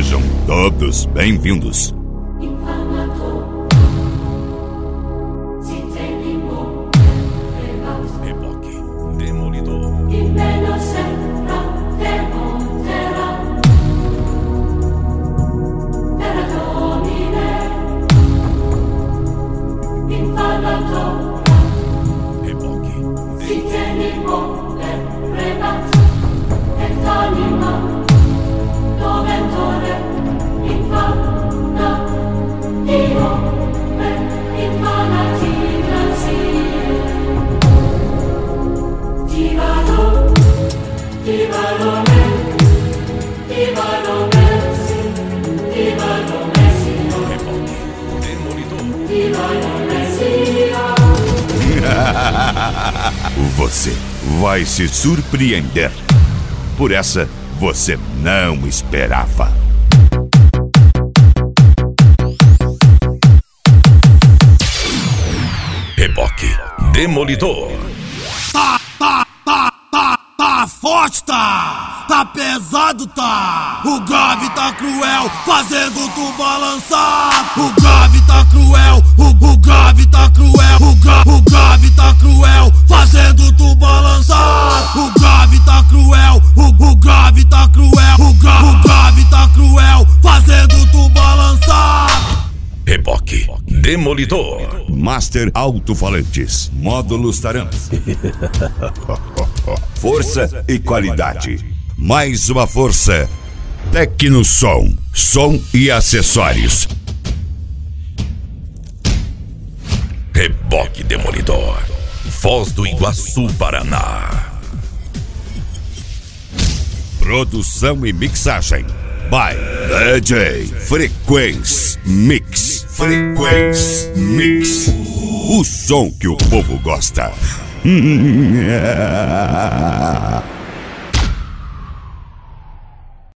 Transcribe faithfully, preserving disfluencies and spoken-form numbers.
Sejam todos bem-vindos. Reboque Demolidor. Você vai se surpreender. Por essa, você não esperava. Reboque Demolidor. Tá, tá, tá, tá, tá forte, tá, tá pesado, tá. O grave tá cruel, fazendo tu balançar. O grave tá cruel, o, o grave tá cruel. O, gra, o grave tá cruel, fazendo tu balançar. O grave tá cruel, o, o grave tá cruel. O, gra, o grave tá cruel, fazendo tu balançar. Reboque Demolidor. Master Alto-Falantes, módulos Taram. Força e qualidade. Mais uma força. Tecnosom, som e acessórios. Reboque Demolidor. Foz do Iguaçu, Paraná. Produção e mixagem by D J Frequência Mix. Frequência Mix. O som que o povo gosta.